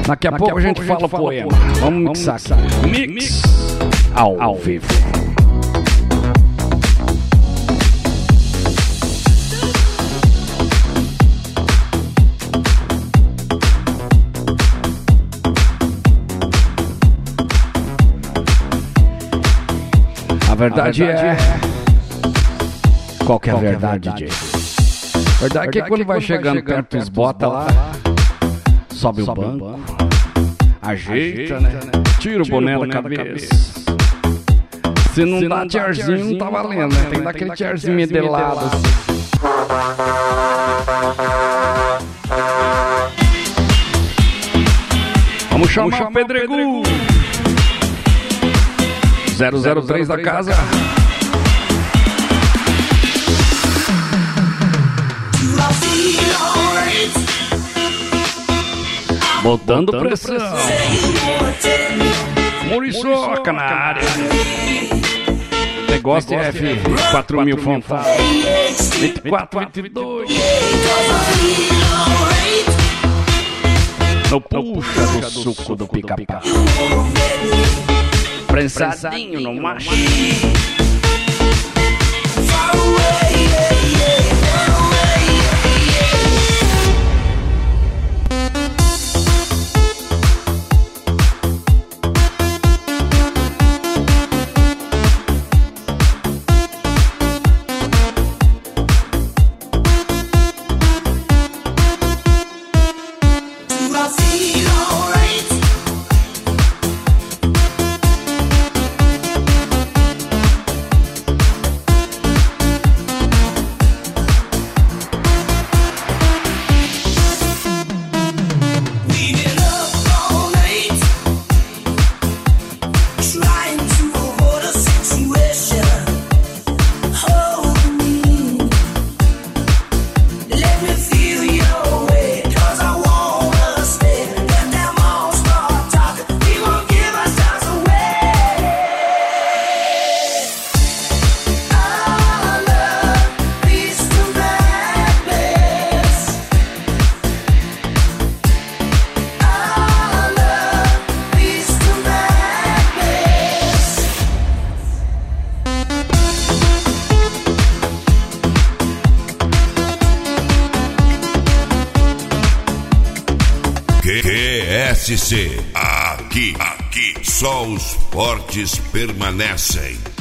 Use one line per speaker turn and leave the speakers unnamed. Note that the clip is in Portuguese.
Daqui a pouco a gente fala o poema. Vamos mixar aqui. Mix ao vivo. A verdade é... Qual que é a verdade, DJ? A verdade é que quando vai chegando perto, esbota lá, sobe o banco, ajeita, né? Tira o boné da cabeça. Se não dá tierzinho, não tá valendo, né? Tem que dar aquele tierzinho medelado assim. Vamos chamar o Pedregu 003 da casa. Botando pressão. Muriçoca na área. Negócio é F4000 fantasma 24, 22. No puxa do suco do pica-pau. Prensadinho no macho.
QSC, aqui só os fortes permanecem.